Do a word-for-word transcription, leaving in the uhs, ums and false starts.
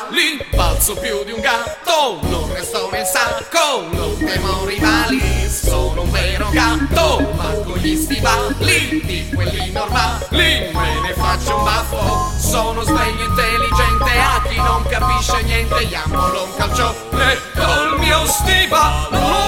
stivali, balzo più di un gatto, non resto nel sacco, non temo rivali, sono un vero gatto, ma con gli stivali di quelli normali me ne faccio un baffo. Sono sveglio, intelligente, a chi non capisce niente, iammolo un calcione col mio stivalo.